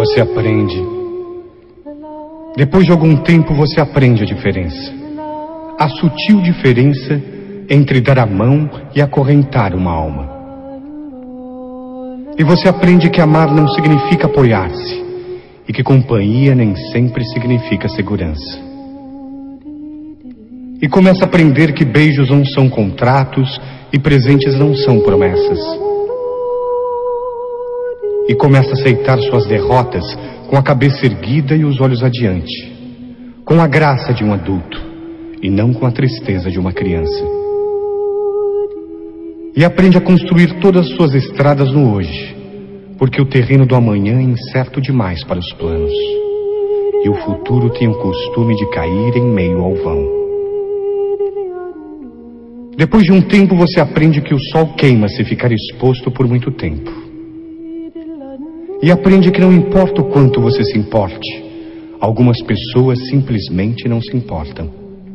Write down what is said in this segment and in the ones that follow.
Você aprende. Depois de algum tempo você aprende a diferença. A sutil diferença entre dar a mão e acorrentar uma alma. E você aprende que amar não significa apoiar-se, e que companhia nem sempre significa segurança. E começa a aprender que beijos não são contratos e presentes não são promessas. E começa a aceitar suas derrotas com a cabeça erguida e os olhos adiante, com a graça de um adulto e não com a tristeza de uma criança. E aprende a construir todas as suas estradas no hoje, porque o terreno do amanhã é incerto demais para os planos, e o futuro tem o costume de cair em meio ao vão. Depois de um tempo você aprende que o sol queima se ficar exposto por muito tempo. E aprende que não importa o quanto você se importe, algumas pessoas simplesmente não se importam.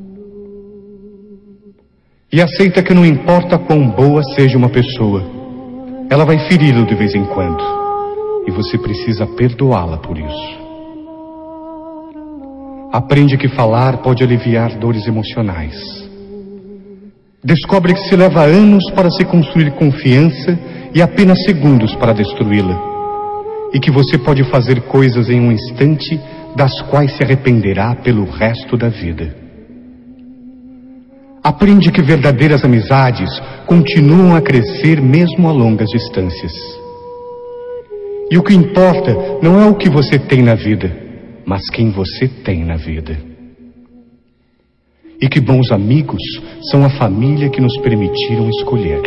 E aceita que não importa quão boa seja uma pessoa, ela vai feri-lo de vez em quando, e você precisa perdoá-la por isso. Aprende que falar pode aliviar dores emocionais. Descobre que se leva anos para se construir confiança e apenas segundos para destruí-la. E que você pode fazer coisas em um instante das quais se arrependerá pelo resto da vida. Aprende que verdadeiras amizades continuam a crescer mesmo a longas distâncias. E o que importa não é o que você tem na vida, mas quem você tem na vida. E que bons amigos são a família que nos permitiram escolher.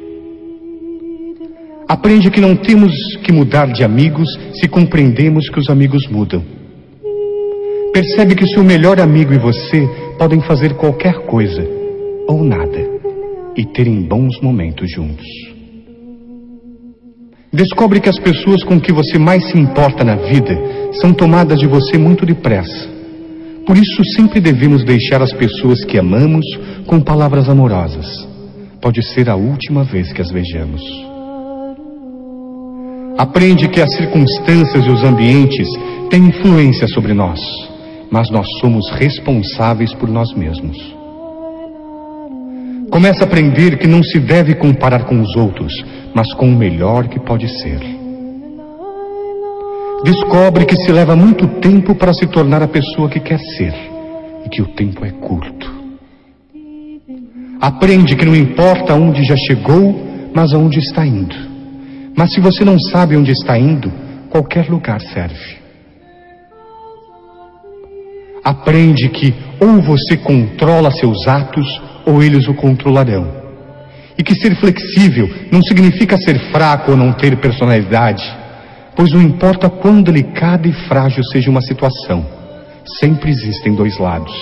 Aprende que não temos que mudar de amigos se compreendemos que os amigos mudam. Percebe que seu melhor amigo e você podem fazer qualquer coisa, ou nada, e terem bons momentos juntos. Descobre que as pessoas com que você mais se importa na vida são tomadas de você muito depressa. Por isso sempre devemos deixar as pessoas que amamos com palavras amorosas. Pode ser a última vez que as vejamos. Aprende que as circunstâncias e os ambientes têm influência sobre nós, mas nós somos responsáveis por nós mesmos. Começa a aprender que não se deve comparar com os outros, mas com o melhor que pode ser. Descobre que se leva muito tempo para se tornar a pessoa que quer ser, e que o tempo é curto. Aprende que não importa onde já chegou, mas aonde está indo. Mas se você não sabe onde está indo, qualquer lugar serve. Aprende que ou você controla seus atos, ou eles o controlarão. E que ser flexível não significa ser fraco ou não ter personalidade, pois não importa quão delicada e frágil seja uma situação, sempre existem dois lados.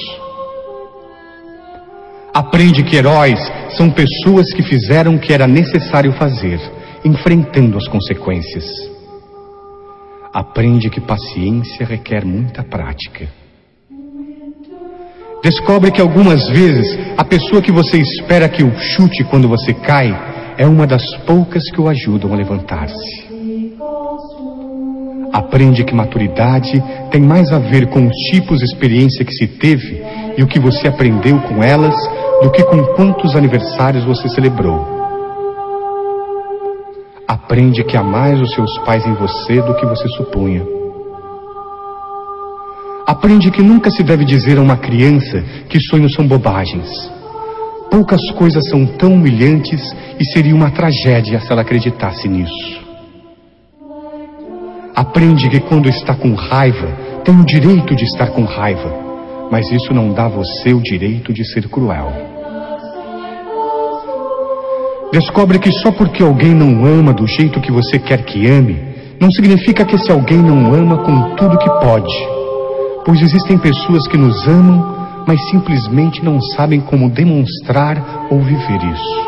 Aprende que heróis são pessoas que fizeram o que era necessário fazer, enfrentando as consequências. Aprende que paciência requer muita prática. Descobre que algumas vezes a pessoa que você espera que o chute quando você cai é uma das poucas que o ajudam a levantar-se. Aprende que maturidade tem mais a ver com os tipos de experiência que se teve e o que você aprendeu com elas do que com quantos aniversários você celebrou. Aprende que há mais os seus pais em você do que você supunha. Aprende que nunca se deve dizer a uma criança que sonhos são bobagens. Poucas coisas são tão humilhantes e seria uma tragédia se ela acreditasse nisso. Aprende que quando está com raiva, tem o direito de estar com raiva, mas isso não dá a você o direito de ser cruel. Descobre que só porque alguém não ama do jeito que você quer que ame, não significa que esse alguém não ama com tudo que pode. Pois existem pessoas que nos amam, mas simplesmente não sabem como demonstrar ou viver isso.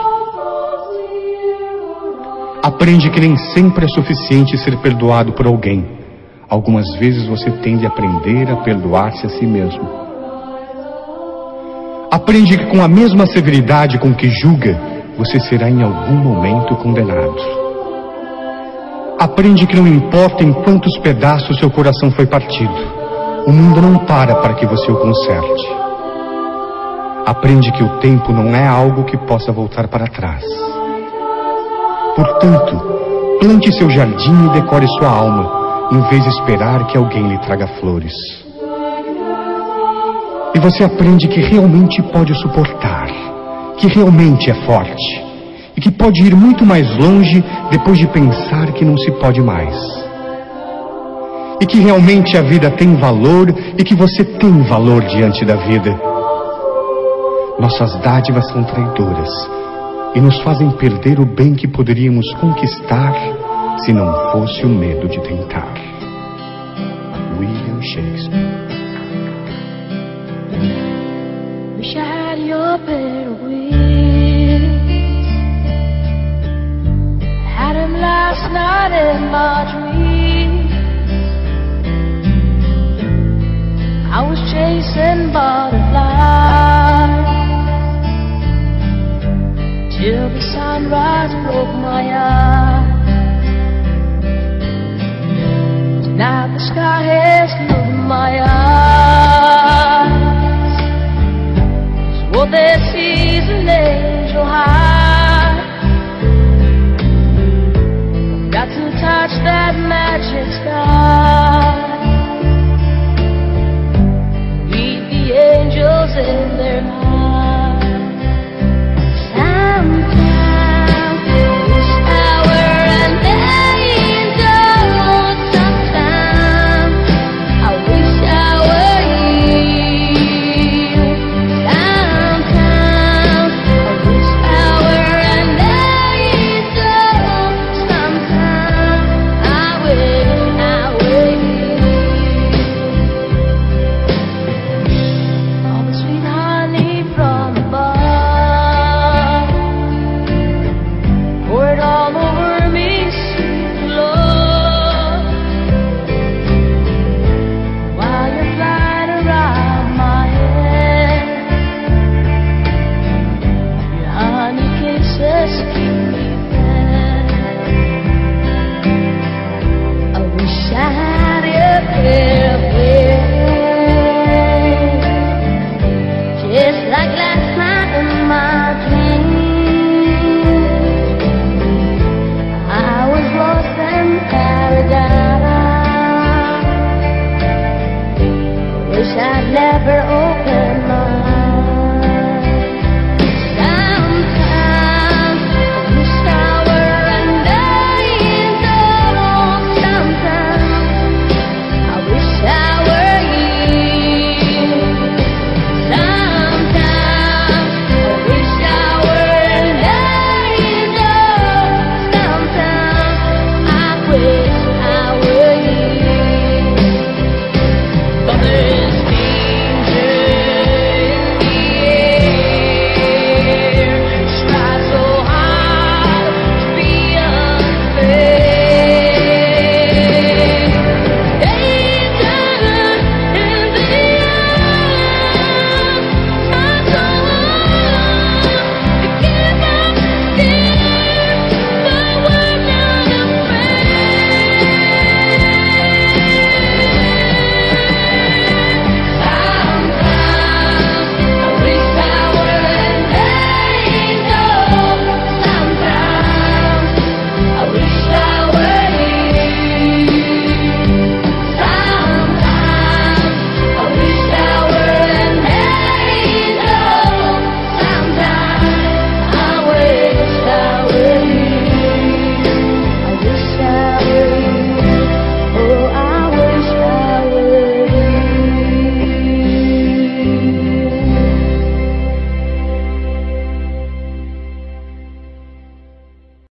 Aprende que nem sempre é suficiente ser perdoado por alguém. Algumas vezes você tem de aprender a perdoar-se a si mesmo. Aprende que com a mesma severidade com que julga, você será em algum momento condenado. Aprende que não importa em quantos pedaços seu coração foi partido, o mundo não para que você o conserte. Aprende que o tempo não é algo que possa voltar para trás. Portanto, plante seu jardim e decore sua alma, em vez de esperar que alguém lhe traga flores. E você aprende que realmente pode suportar, que realmente é forte, e que pode ir muito mais longe depois de pensar que não se pode mais. E que realmente a vida tem valor e que você tem valor diante da vida. Nossas dádivas são traidoras e nos fazem perder o bem que poderíamos conquistar se não fosse o medo de tentar. William Shakespeare. Wish I had your pair of wings. Had him last night in my dream. I was chasing butterflies till the sunrise broke my eyes. Tonight the sky has looked in my eyes.